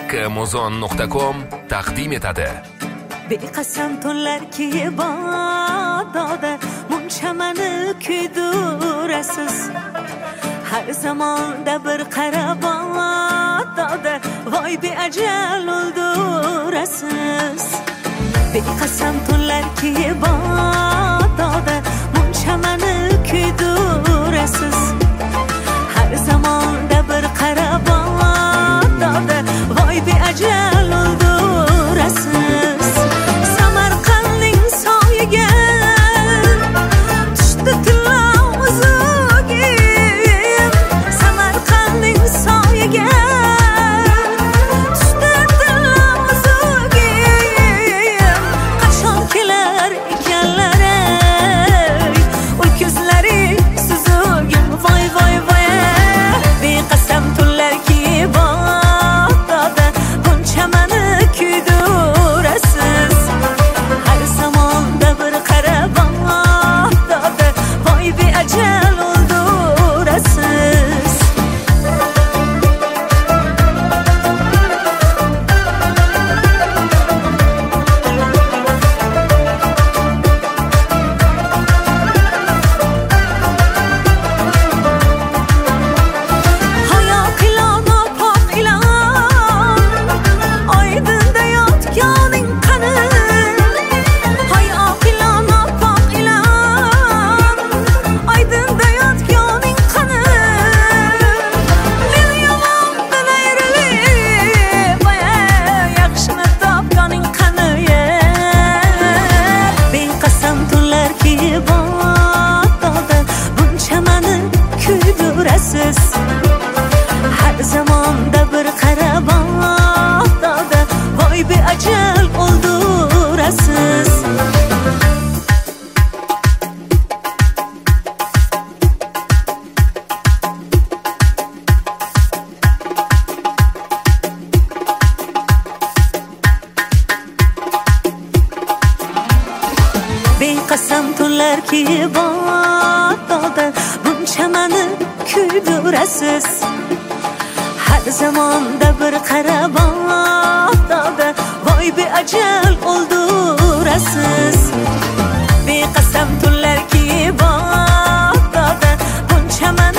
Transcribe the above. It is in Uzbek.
Muzon.com taqdim etadi. Beqasam tunlarki bodada munchamani kuydirasiz. Har zamonda bir qarab bodada voy beajal o'ldirasiz. Beqasam tunlarki bodada munchamani kuydirasiz. Har zamonda bir qarab bodada voy beajal o'ldirasiz. Samarqandning soyiga tushdi tilozugim. Samarqandning soyiga tushdi tilozugim. Qachon kelar ekanlar o'y ko'zlaring suzugim. Voy voy voy beqasam tunlarki bodada bunchamani kuydirasiz. Har zamonda bir qarab bodada voy beajal o'ldirasiz. Hayot ilona pok ilon oydinda yotganing qani. Hayot ilona pok ilon oydinda yotganing qani. Men yomondan ayrilib yaxshini topganing qani. Beqasam tunlarki bodada bunchamani kuydirasiz. Har zamonda bir qarab bodada voy beajal o'ldirasiz. Beqasam tunlarki bodada bunchamani kuydirasiz. Har zamonda bir qarab bodada voy beajal o'ldirasiz. Beqasam tunlarki bodada bunchaman